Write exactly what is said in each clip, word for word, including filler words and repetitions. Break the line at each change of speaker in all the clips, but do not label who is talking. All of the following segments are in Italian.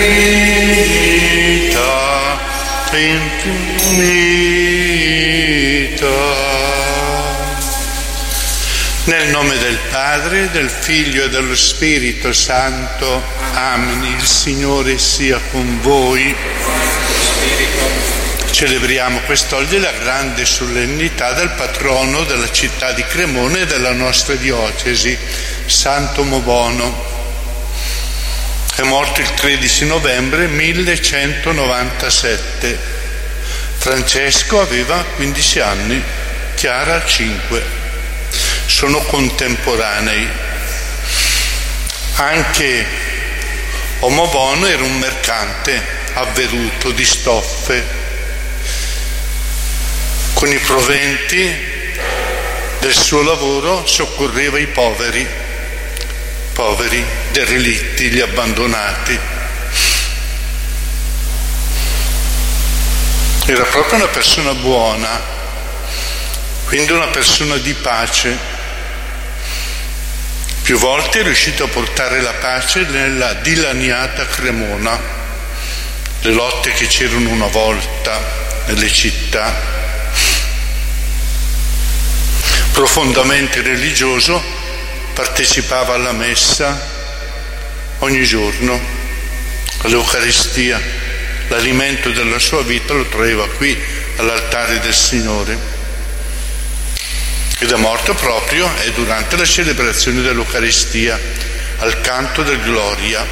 infinita. Nel nome del Padre, del Figlio e dello Spirito Santo. Amen. Il Signore sia con voi. Celebriamo quest'oggi la grande solennità del patrono della città di Cremona e della nostra diocesi, Santo Mobono. È morto il tredici novembre millecentonovantasette. Francesco aveva quindici anni, Chiara cinque. Sono contemporanei. Anche Mobono era un mercante avveduto di stoffe. Con i proventi del suo lavoro soccorreva i poveri, poveri, derelitti, gli abbandonati. Era proprio una persona buona, quindi una persona di pace. Più volte è riuscito a portare la pace nella dilaniata Cremona, le lotte che c'erano una volta nelle città. Profondamente religioso, partecipava alla messa ogni giorno, all'Eucaristia. L'alimento della sua vita lo trovava qui, all'altare del Signore. Ed è morto proprio è durante la celebrazione dell'Eucaristia, al canto del Gloria.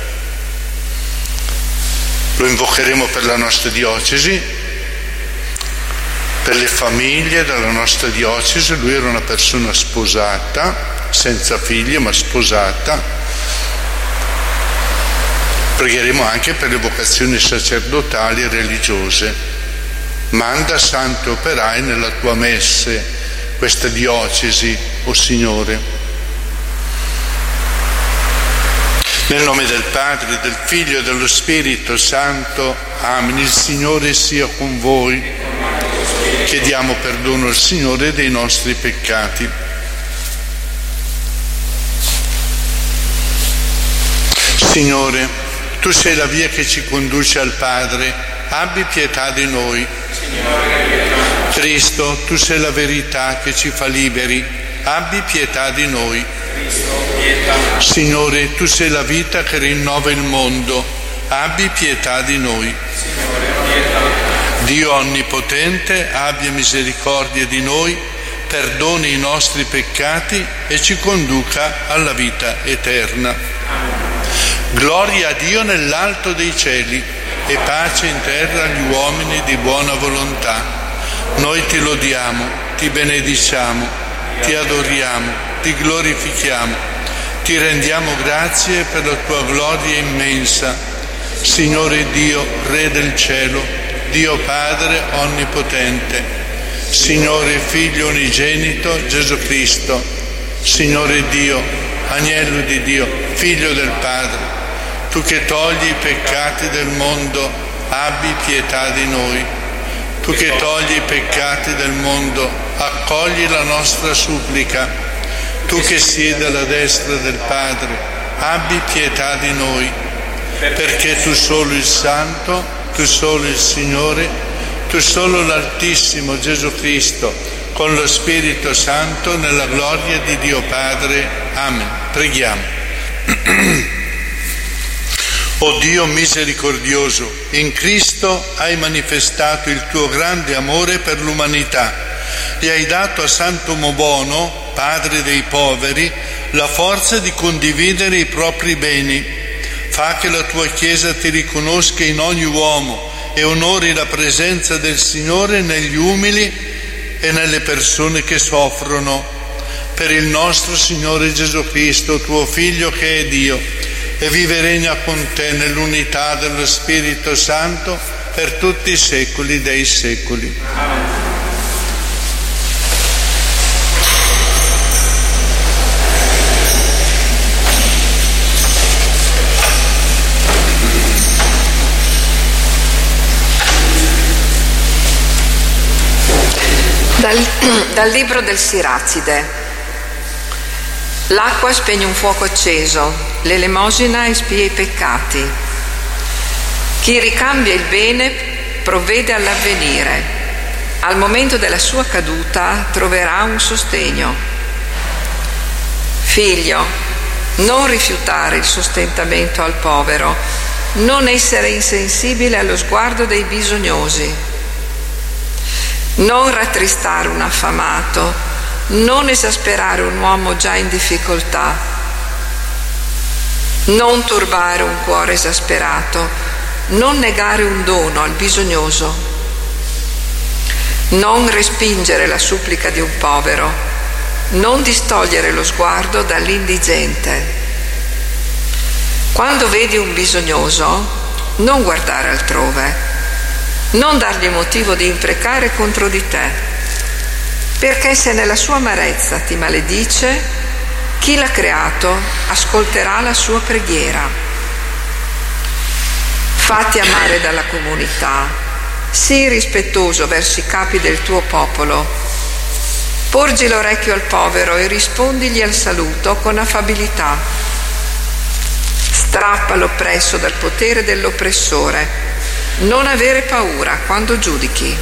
Lo invocheremo per la nostra diocesi, per le famiglie della nostra diocesi. Lui era una persona sposata, senza figli ma sposata. Pregheremo anche per le vocazioni sacerdotali e religiose. Manda santi operai nella tua messe, questa diocesi, o Signore. Nel nome del Padre, del Figlio e dello Spirito Santo. Amen. Il Signore sia con voi. Chiediamo perdono al Signore dei nostri peccati. Signore, Tu sei la via che ci conduce al Padre, abbi pietà di noi. Cristo, Tu sei la verità che ci fa liberi, abbi pietà di noi. Signore, Tu sei la vita che rinnova il mondo, abbi pietà di noi. Dio Onnipotente, abbia misericordia di noi, perdoni i nostri peccati e ci conduca alla vita eterna. Gloria a Dio nell'alto dei cieli e pace in terra agli uomini di buona volontà. Noi ti lodiamo, ti benediciamo, ti adoriamo, ti glorifichiamo, ti rendiamo grazie per la tua gloria immensa. Signore Dio, Re del cielo, Dio Padre Onnipotente, Signore Figlio Unigenito Gesù Cristo, Signore Dio, Agnello di Dio, Figlio del Padre, Tu che togli i peccati del mondo, abbi pietà di noi. Tu che togli i peccati del mondo, accogli la nostra supplica. Tu che siedi alla destra del Padre, abbi pietà di noi, perché Tu solo il Santo, Tu solo il Signore, Tu solo l'Altissimo Gesù Cristo, con lo Spirito Santo, nella gloria di Dio Padre. Amen. Preghiamo. O Dio misericordioso, in Cristo hai manifestato il Tuo grande amore per l'umanità e hai dato a Santo Mobono, padre dei poveri, la forza di condividere i propri beni. Fa che la Tua Chiesa ti riconosca in ogni uomo e onori la presenza del Signore negli umili e nelle persone che soffrono. Per il nostro Signore Gesù Cristo, Tuo Figlio che è Dio, e vive e regna con Te nell'unità dello Spirito Santo per tutti i secoli dei secoli. Amen.
Dal, dal libro del Siracide. L'acqua spegne un fuoco acceso, l'elemosina espia i peccati. Chi ricambia il bene provvede all'avvenire. Al momento della sua caduta troverà un sostegno. Figlio, non rifiutare il sostentamento al povero, non essere insensibile allo sguardo dei bisognosi, non rattristare un affamato, non esasperare un uomo già in difficoltà, non turbare un cuore esasperato, non negare un dono al bisognoso, non respingere la supplica di un povero, non distogliere lo sguardo dall'indigente. Quando vedi un bisognoso, non guardare altrove, non dargli motivo di imprecare contro di te, perché se nella sua amarezza ti maledice, chi l'ha creato ascolterà la sua preghiera. Fatti amare dalla comunità, sii rispettoso verso i capi del tuo popolo, porgi l'orecchio al povero e rispondigli al saluto con affabilità. Strappa l'oppresso dal potere dell'oppressore, non avere paura quando giudichi.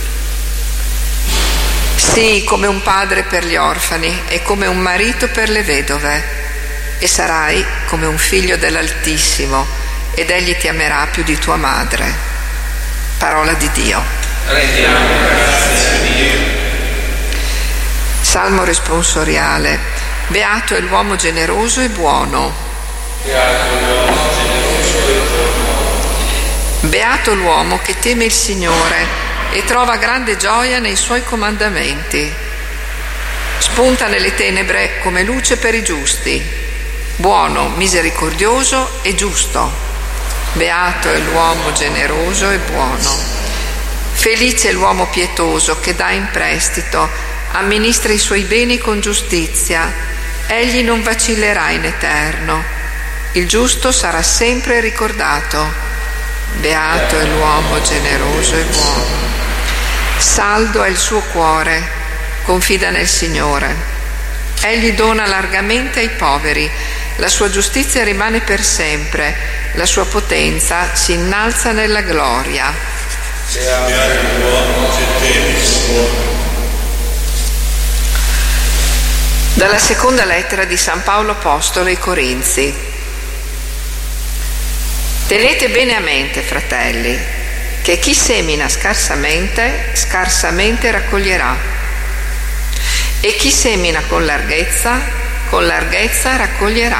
Sii come un padre per gli orfani e come un marito per le vedove, e sarai come un figlio dell'Altissimo, ed egli ti amerà più di tua madre. Parola di Dio.
Rendiamo grazie a Dio.
Salmo responsoriale. Beato è l'uomo generoso e buono.
Beato l'uomo generoso e buono.
Beato l'uomo che teme il Signore e trova grande gioia nei suoi comandamenti. Spunta nelle tenebre come luce per i giusti. Buono, misericordioso e giusto. Beato è l'uomo generoso e buono. Felice è l'uomo pietoso che dà in prestito, amministra i suoi beni con giustizia. Egli non vacillerà in eterno. Il giusto sarà sempre ricordato. Beato è l'uomo generoso e buono. Saldo è il suo cuore, confida nel Signore. Egli dona largamente ai poveri, la sua giustizia rimane per sempre, la sua potenza si innalza nella gloria.
Beato l'uomo che teme il Signore.
Dalla seconda lettera di San Paolo Apostolo ai Corinzi. Tenete bene a mente, fratelli, che chi semina scarsamente, scarsamente raccoglierà, e chi semina con larghezza, con larghezza raccoglierà.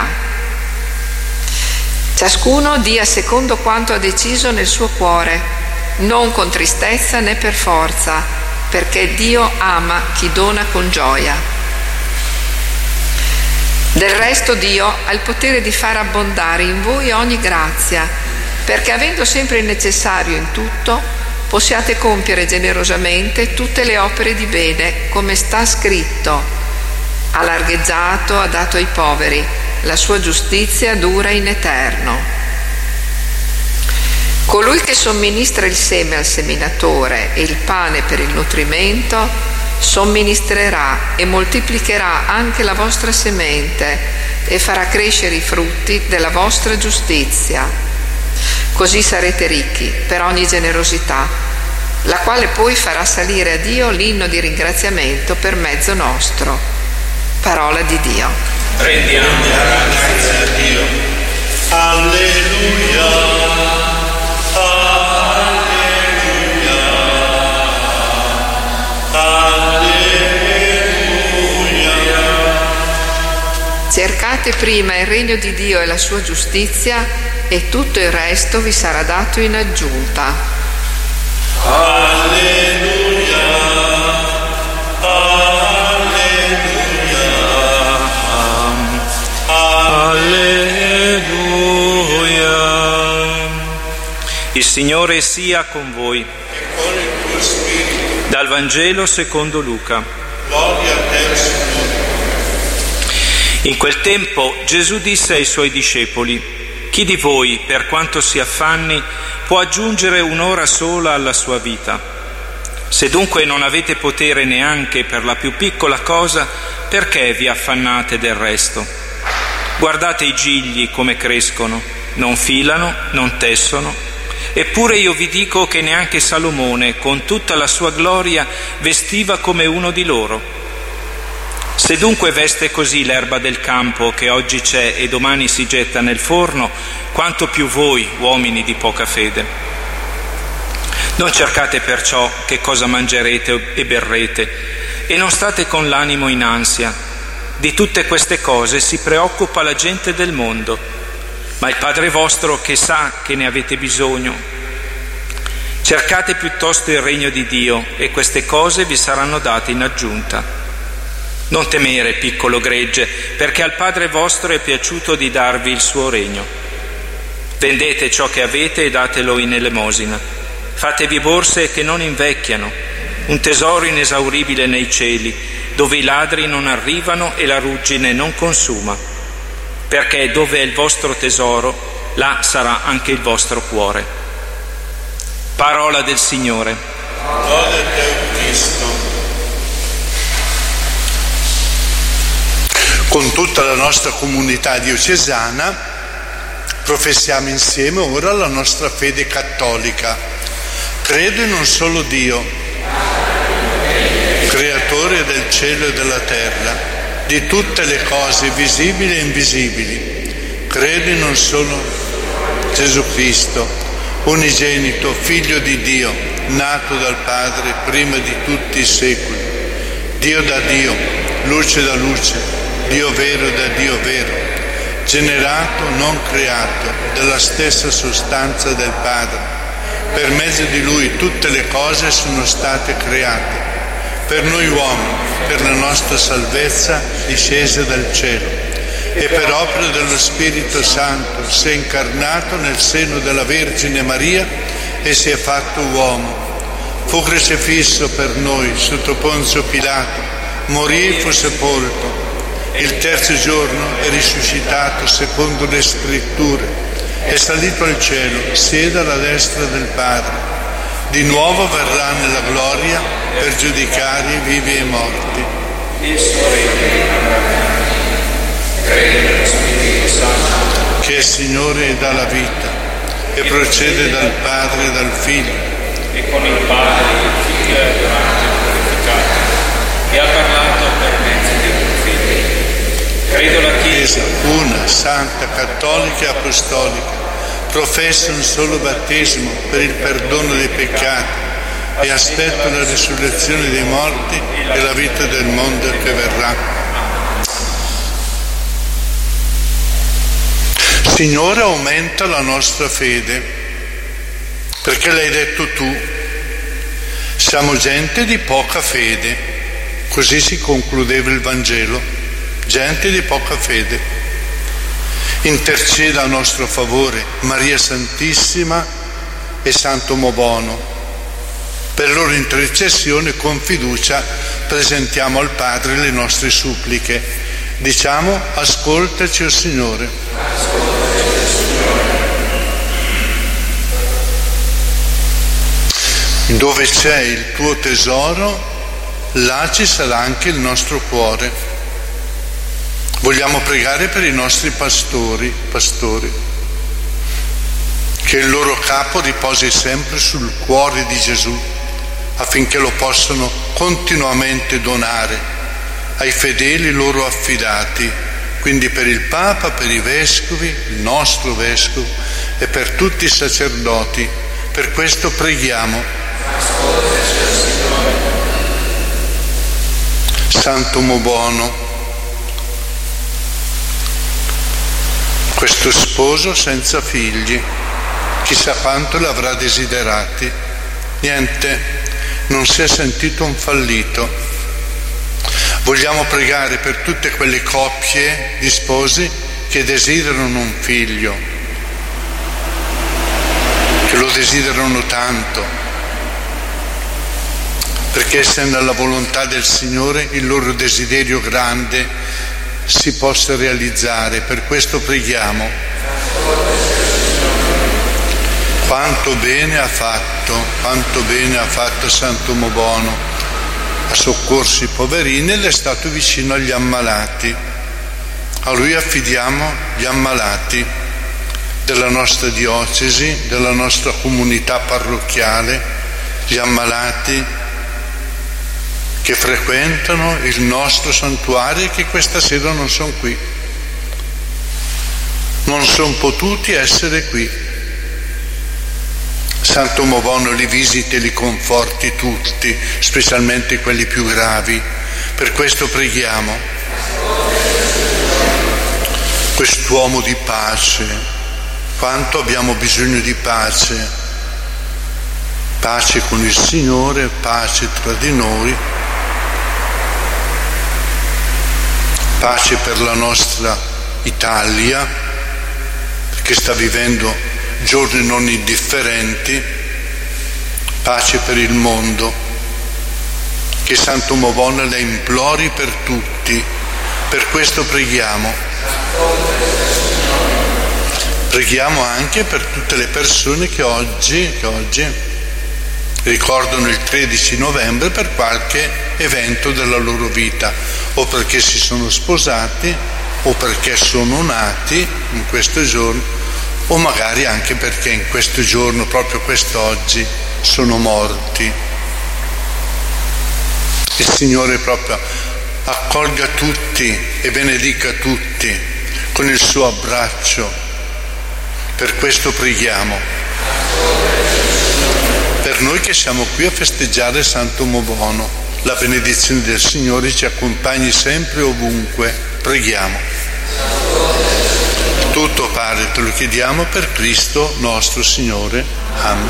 Ciascuno dia secondo quanto ha deciso nel suo cuore, non con tristezza né per forza, perché Dio ama chi dona con gioia. Del resto Dio ha il potere di far abbondare in voi ogni grazia, perché avendo sempre il necessario in tutto, possiate compiere generosamente tutte le opere di bene, come sta scritto: ha largheggiato, ha dato ai poveri, la sua giustizia dura in eterno. Colui che somministra il seme al seminatore e il pane per il nutrimento, somministrerà e moltiplicherà anche la vostra semente e farà crescere i frutti della vostra giustizia. Così sarete ricchi per ogni generosità, la quale poi farà salire a Dio l'inno di ringraziamento per mezzo nostro. Parola di Dio.
Rendiamo grazie a Dio.
Alleluia.
Cercate prima il regno di Dio e la sua giustizia, e tutto il resto vi sarà dato in aggiunta.
Alleluia. Alleluia.
Alleluia. Il Signore sia con voi.
E con il tuo spirito.
Dal Vangelo secondo Luca.
Gloria a te, Signore.
In quel tempo Gesù disse ai suoi discepoli: chi di voi, per quanto si affanni, può aggiungere un'ora sola alla sua vita? Se dunque non avete potere neanche per la più piccola cosa, perché vi affannate del resto? Guardate i gigli come crescono, non filano, non tessono. Eppure io vi dico che neanche Salomone, con tutta la sua gloria, vestiva come uno di loro. Se dunque veste così l'erba del campo che oggi c'è e domani si getta nel forno, quanto più voi, uomini di poca fede. Non cercate perciò che cosa mangerete e berrete, e non state con l'animo in ansia. Di tutte queste cose si preoccupa la gente del mondo, ma il Padre vostro che sa che ne avete bisogno. Cercate piuttosto il regno di Dio, e queste cose vi saranno date in aggiunta. Non temere, piccolo gregge, perché al Padre vostro è piaciuto di darvi il suo regno. Vendete ciò che avete e datelo in elemosina. Fatevi borse che non invecchiano, un tesoro inesauribile nei cieli, dove i ladri non arrivano e la ruggine non consuma. Perché dove è il vostro tesoro, là sarà anche il vostro cuore. Parola del Signore.
Lode a te, Cristo. Con tutta la nostra comunità diocesana professiamo insieme ora la nostra fede cattolica. Credo in un solo Dio, creatore del cielo e della terra, di tutte le cose visibili e invisibili. Credo in un solo Gesù Cristo, unigenito, Figlio di Dio, nato dal Padre prima di tutti i secoli, Dio da Dio, luce da luce, Dio vero da Dio vero, generato, non creato, della stessa sostanza del Padre. Per mezzo di Lui tutte le cose sono state create. Per noi uomini, per la nostra salvezza, discese dal cielo. E per opera dello Spirito Santo si è incarnato nel seno della Vergine Maria e si è fatto uomo. Fu crocifisso per noi sotto Ponzio Pilato, morì e fu sepolto. Il terzo giorno è risuscitato secondo le scritture, è salito al cielo, siede alla destra del Padre, di nuovo verrà nella gloria per giudicare i vivi e i morti. Che è Signore e dà la vita, e procede dal Padre e dal Figlio,
e con il Padre e il Figlio è adorato e glorificato, e ha parlato per mezzo di un Figlio. Credo la Chiesa,
una, santa, cattolica e apostolica, professa un solo battesimo per il perdono dei peccati e aspetto la risurrezione dei morti e la vita del mondo che verrà. Signore, aumenta la nostra fede, perché l'hai detto tu, siamo gente di poca fede, così si concludeva il Vangelo. Gente di poca fede. Interceda a nostro favore Maria Santissima e Santo Mobono. Per loro intercessione con fiducia presentiamo al Padre le nostre suppliche. Diciamo: ascoltaci, o Signore. Dove c'è il tuo tesoro, là ci sarà anche il nostro cuore. Vogliamo pregare per i nostri pastori, pastori, che il loro capo riposi sempre sul cuore di Gesù, affinché lo possano continuamente donare ai fedeli loro affidati, quindi per il Papa, per i vescovi, il nostro vescovo e per tutti i sacerdoti. Per questo preghiamo. Santo Mobono, questo sposo senza figli, chissà quanto l'avrà desiderati, niente, non si è sentito un fallito. Vogliamo pregare per tutte quelle coppie di sposi che desiderano un figlio, che lo desiderano tanto, perché se nella volontà del Signore il loro desiderio grande si possa realizzare. Per questo preghiamo. Quanto bene ha fatto, quanto bene ha fatto Santo Mobono, ha soccorso i poverini ed è stato vicino agli ammalati. A lui affidiamo gli ammalati. della nostra diocesi, della nostra comunità parrocchiale, gli ammalati che frequentano il nostro santuario e che questa sera non sono qui, non sono potuti essere qui. Santo Mobono li visiti e li conforti tutti, specialmente quelli più gravi. Per questo preghiamo. Quest'uomo di pace, quanto abbiamo bisogno di pace, pace con il Signore, pace tra di noi, pace per la nostra Italia, che sta vivendo giorni non indifferenti, pace per il mondo, che Santo Mobono la implori per tutti. Per questo preghiamo. Preghiamo anche per tutte le persone che oggi, che oggi ricordano il tredici novembre per qualche evento della loro vita, o perché si sono sposati, o perché sono nati in questo giorno, o magari anche perché in questo giorno, proprio quest'oggi, sono morti. Il Signore proprio accolga tutti e benedica tutti con il suo abbraccio. Per questo preghiamo. Per noi che siamo qui a festeggiare Santo Mobono, la benedizione del Signore ci accompagni sempre ovunque. Preghiamo. Tutto, Padre, te lo chiediamo per Cristo nostro Signore. Amen.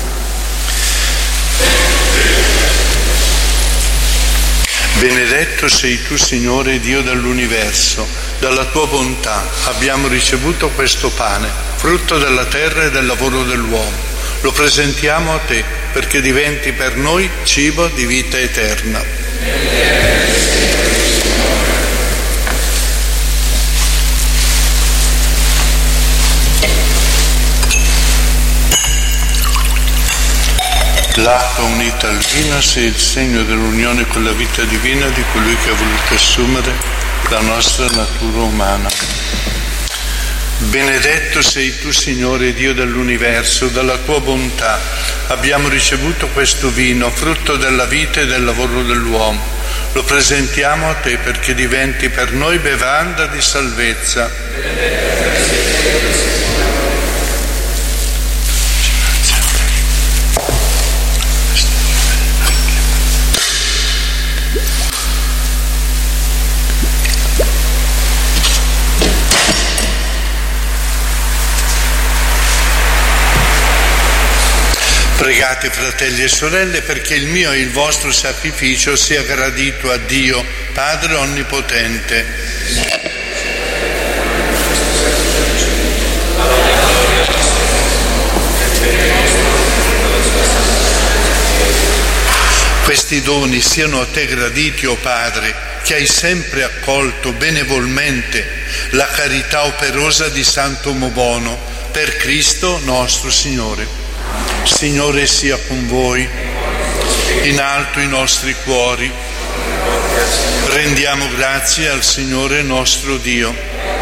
Benedetto sei tu, Signore Dio dell'universo. Dalla tua bontà abbiamo ricevuto questo pane, frutto della terra e del lavoro dell'uomo. Lo presentiamo a te perché diventi per noi cibo di vita eterna. L'acqua unita al vino sia il segno dell'unione con la vita divina di colui che ha voluto assumere la nostra natura umana. Benedetto sei tu, Signore Dio dell'universo, dalla tua bontà abbiamo ricevuto questo vino, frutto della vita e del lavoro dell'uomo. Lo presentiamo a te perché diventi per noi bevanda di salvezza. Pregate, fratelli e sorelle, perché il mio e il vostro sacrificio sia gradito a Dio, Padre Onnipotente. Questi doni siano a te graditi, o Padre, che hai sempre accolto benevolmente la carità operosa di Santo Mobono, per Cristo nostro Signore. Signore sia con voi, in alto i nostri cuori, rendiamo grazie al Signore nostro Dio.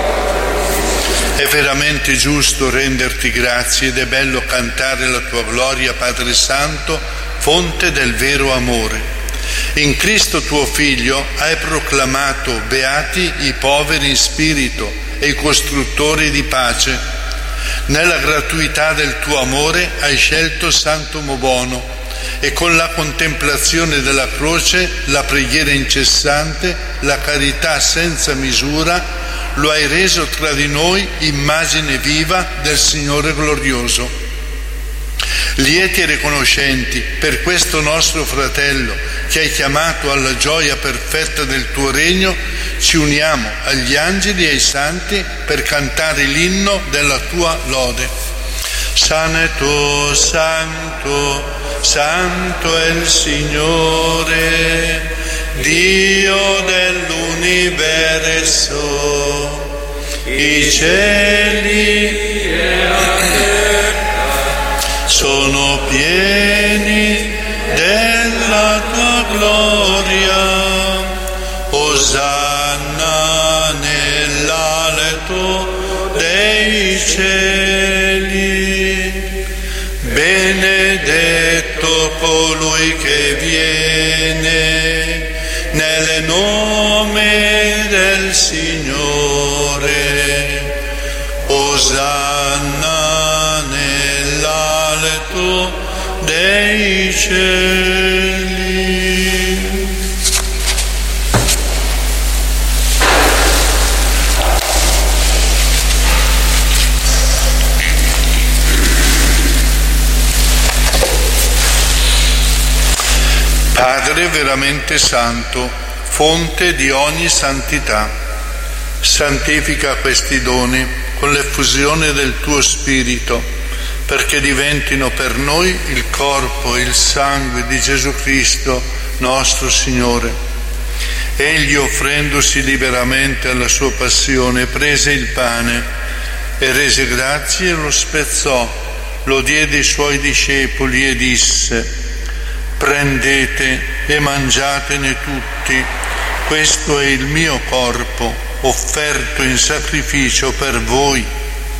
È veramente giusto renderti grazie ed è bello cantare la tua gloria, Padre Santo, fonte del vero amore. In Cristo tuo Figlio hai proclamato beati i poveri in spirito e i costruttori di pace. Nella gratuità del tuo amore hai scelto Santo Mobono e con la contemplazione della croce, la preghiera incessante, la carità senza misura, lo hai reso tra di noi immagine viva del Signore glorioso. Lieti e riconoscenti per questo nostro fratello che hai chiamato alla gioia perfetta del tuo regno, ci uniamo agli angeli e ai santi per cantare l'inno della tua lode. Santo, santo, santo è il Signore, Dio dell'universo, i cieli e la terra sono pieni della tua gloria. Osanna nell'alto dei cieli. benedetto colui che viene nel nome del Signore, Osanna nell'alto dei cieli. Padre veramente santo, fonte di ogni santità, santifica questi doni con l'effusione del tuo Spirito, perché diventino per noi il corpo e il sangue di Gesù Cristo, nostro Signore. Egli, offrendosi liberamente alla sua passione, prese il pane e rese grazie e lo spezzò, lo diede ai suoi discepoli e disse: prendete e mangiatene tutti, questo è il mio corpo, offerto in sacrificio per voi.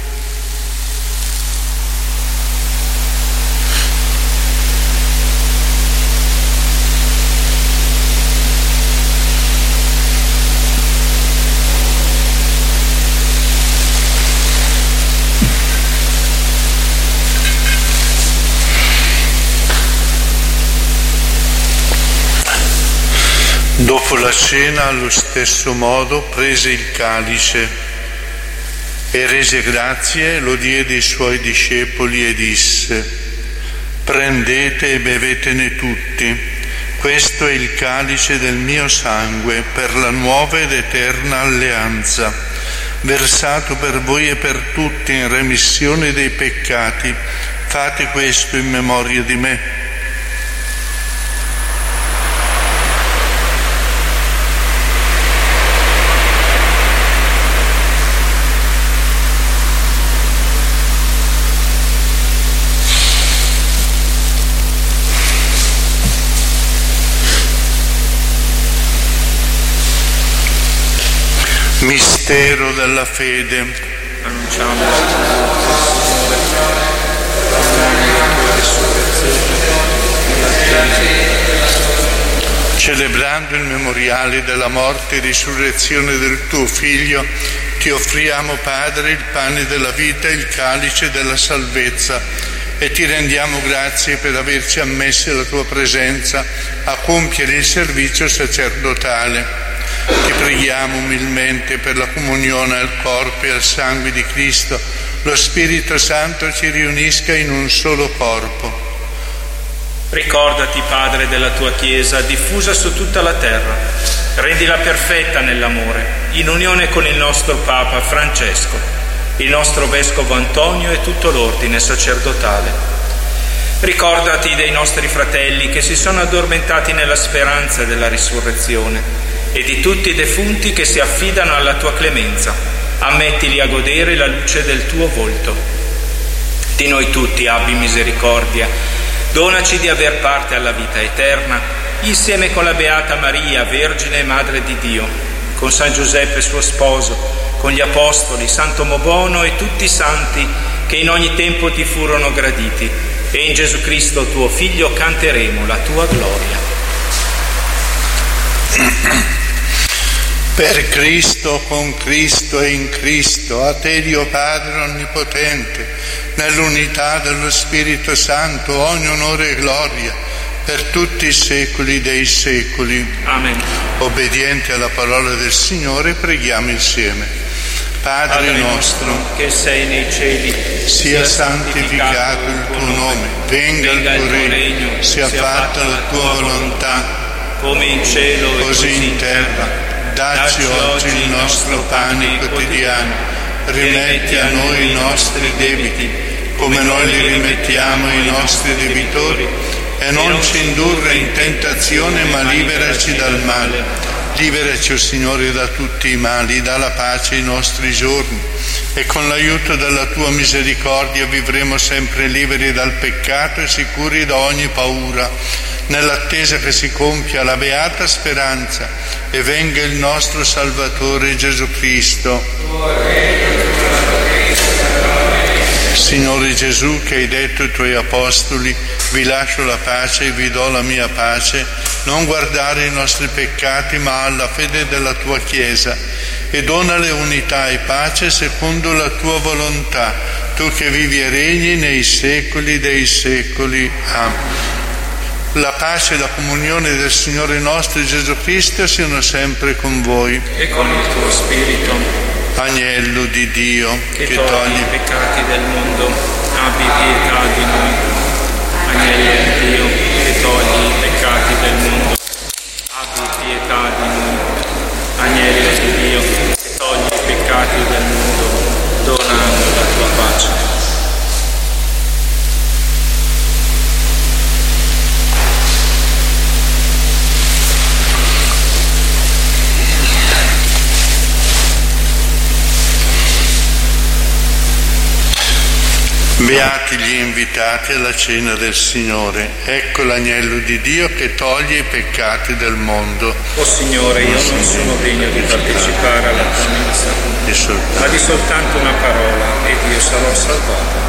Dopo la cena, allo stesso modo, prese il calice e rese grazie, lo diede ai suoi discepoli e disse: prendete e bevetene tutti, questo è il calice del mio sangue per la nuova ed eterna alleanza, versato per voi e per tutti in remissione dei peccati. Fate questo in memoria di me. Mistero della fede.
Annunciamo la tua risurrezione.
Celebrando il memoriale della morte e risurrezione del tuo Figlio, ti offriamo, Padre, il pane della vita e il calice della salvezza, e ti rendiamo grazie per averci ammessi alla tua presenza a compiere il servizio sacerdotale. Ti preghiamo umilmente per la comunione al corpo e al sangue di Cristo, lo Spirito Santo ci riunisca in un solo corpo.
Ricordati, Padre, della tua Chiesa diffusa su tutta la terra, rendila perfetta nell'amore, in unione con il nostro Papa Francesco, il nostro Vescovo Antonio e tutto l'ordine sacerdotale. Ricordati dei nostri fratelli che si sono addormentati nella speranza della risurrezione e di tutti i defunti che si affidano alla tua clemenza. Ammettili a godere la luce del tuo volto. Di noi tutti abbi misericordia, donaci di aver parte alla vita eterna, insieme con la Beata Maria, Vergine e Madre di Dio, con San Giuseppe suo sposo, con gli Apostoli, Santo Mobono e tutti i santi che in ogni tempo ti furono graditi, e in Gesù Cristo tuo Figlio canteremo la tua gloria.
Per Cristo, con Cristo e in Cristo, a te Dio Padre Onnipotente, nell'unità dello Spirito Santo, ogni onore e gloria, per tutti i secoli dei secoli.
Amen.
Obbedienti alla parola del Signore, preghiamo insieme. Padre, Padre nostro,
che sei nei cieli,
sia santificato il tuo nome, venga il tuo regno, sia fatta la tua volontà,
come in cielo e
così in terra. Dacci oggi il nostro pane quotidiano, rimetti a noi i nostri debiti, come noi li rimettiamo ai nostri debitori, e non ci indurre in tentazione, ma liberaci dal male. Liberaci, o Signore, da tutti i mali, dà la pace ai nostri giorni, e con l'aiuto della tua misericordia vivremo sempre liberi dal peccato e sicuri da ogni paura, nell'attesa che si compia la beata speranza e venga il nostro Salvatore Gesù Cristo. Signore Gesù, che hai detto ai tuoi apostoli: vi lascio la pace e vi do la mia pace, non guardare i nostri peccati ma alla fede della tua Chiesa, e donale unità e pace secondo la tua volontà, tu che vivi e regni nei secoli dei secoli. Amen. La pace e la comunione del Signore nostro Gesù Cristo siano sempre con voi.
E con il tuo spirito.
Agnello di Dio,
che,
che
togli,
togli
i peccati del mondo, abbi pietà di noi. Agnello di Dio, che togli i peccati del mondo, abbi pietà di noi. Agnello di Dio, che togli i peccati del mondo, donando la tua pace.
Beati gli invitati alla cena del Signore. Ecco l'agnello di Dio che toglie i peccati del mondo.
O Signore, io non sono degno di partecipare alla tua messa, ma di soltanto una parola ed io sarò salvato.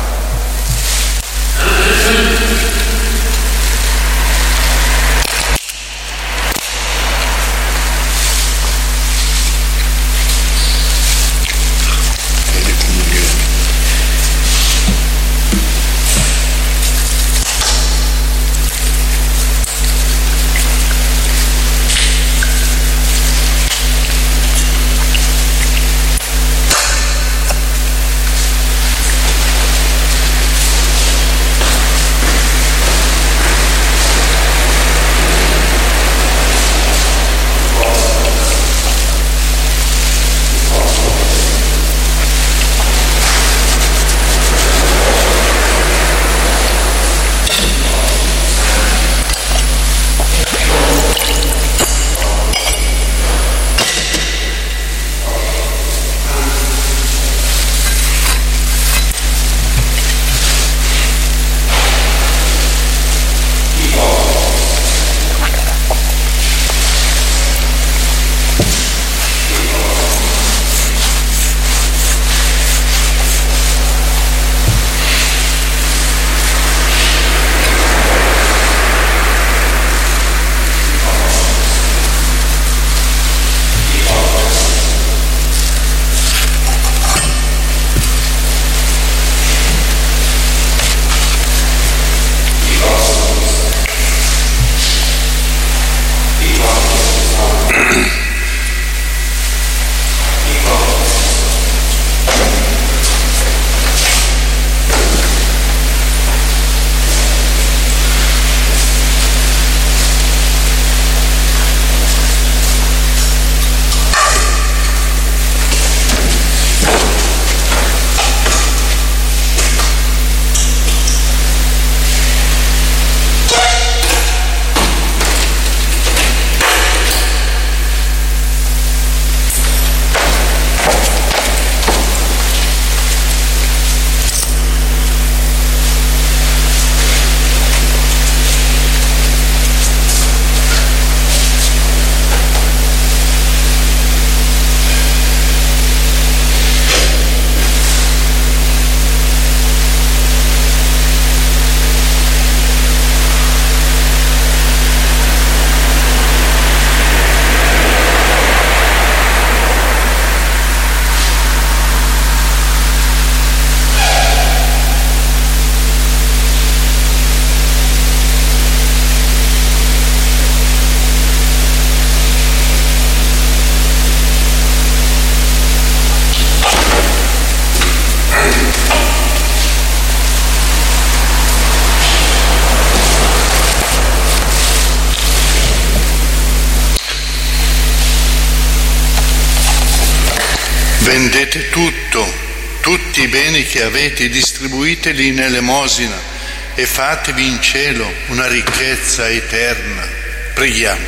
Vendete tutto, tutti i beni che avete, distribuiteli in elemosina e fatevi in cielo una ricchezza eterna. Preghiamo.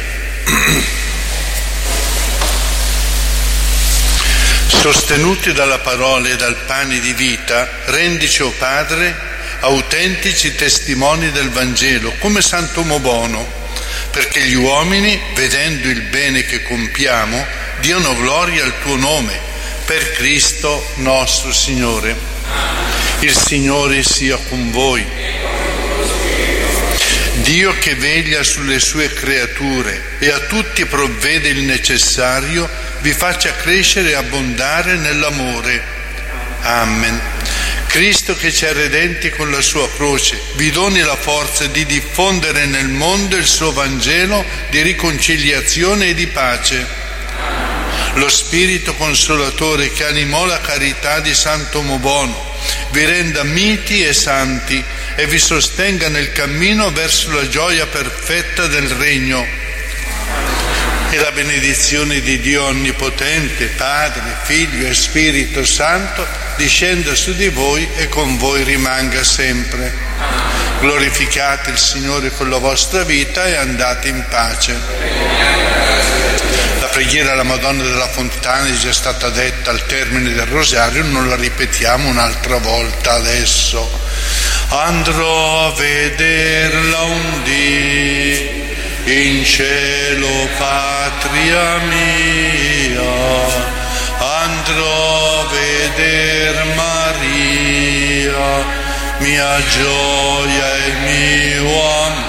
Sostenuti dalla parola e dal pane di vita, rendici, o Padre, autentici testimoni del Vangelo, come Sant'Uomo Bono, perché gli uomini, vedendo il bene che compiamo, diano gloria al tuo nome, per Cristo nostro Signore. Il Signore sia con voi. Dio che veglia sulle sue creature e a tutti provvede il necessario, vi faccia crescere e abbondare nell'amore. Amen. Cristo che ci ha redenti con la sua croce, vi doni la forza di diffondere nel mondo il suo Vangelo di riconciliazione e di pace. Lo Spirito Consolatore che animò la carità di Sant'Uomo Bono vi renda miti e santi e vi sostenga nel cammino verso la gioia perfetta del Regno. E la benedizione di Dio Onnipotente, Padre, Figlio e Spirito Santo, discenda su di voi e con voi rimanga sempre. Glorificate il Signore con la vostra vita e andate in pace. La preghiera alla Madonna della Fontana è già stata detta al termine del Rosario, non la ripetiamo un'altra volta adesso. Andrò a vederla un dì in cielo, patria mia, andrò a veder Maria, mia gioia e mio amore.